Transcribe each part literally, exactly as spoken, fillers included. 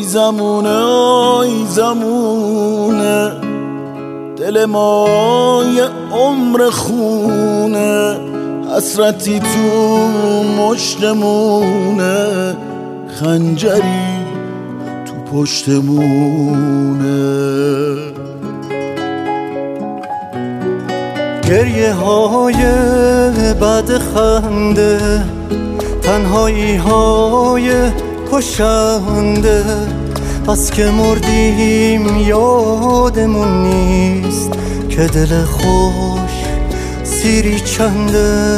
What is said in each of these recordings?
زمونه آی زمونه دل ما یه عمر خونه حسرتی تو مشتمونه خنجری تو پشتمونه گریه های بعد خنده تنهایی های کشنده بس که مردیم یادمون نیست که دل خوش سیری چنده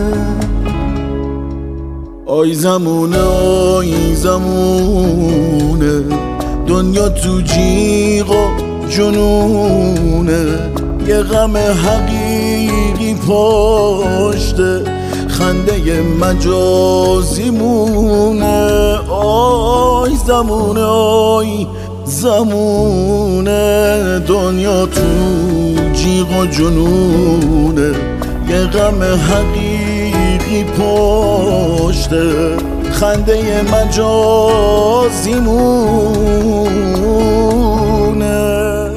آی زمونه آی زمونه دنیا تو جیغ و جنونه یه غم حقیقی پشته خنده مجازی مونه آی زمونه آی زمونه دنیا تو جیغ و جنونه یه غم حقیقی پشته خنده مجازی مونه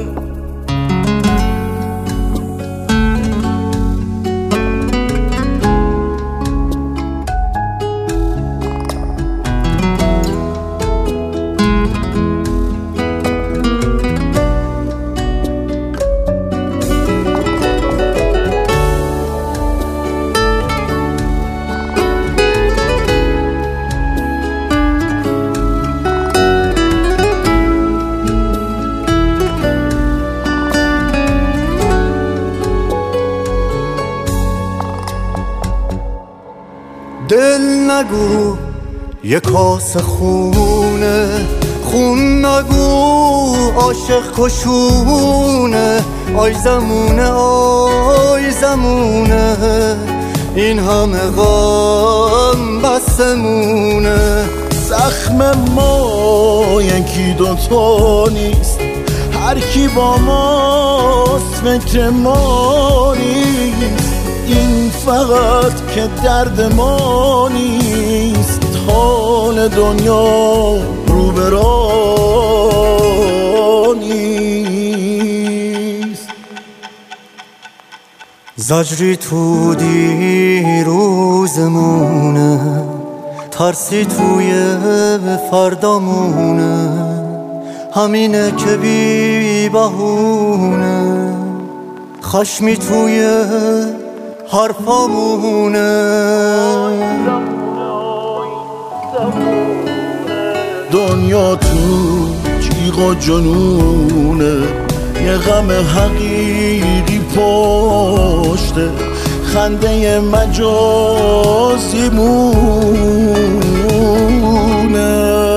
دل نگو یه کاس خونه خون نگو عاشق کشونه آی زمونه آی زمونه این همه غم بسمونه زخم ما یکی دوتا نیست هر کی با ماست فکر ما نیست این فقط که درد ما نیست حال دنیا رو به راه نیست زجری تو دیروزمونه ترسی توی فردامونه همینه که بی بهونه خشمی توی حرفامونه دنیا تو جیغ و جنونه یه غم حقیقی پشته خنده مجازی مونه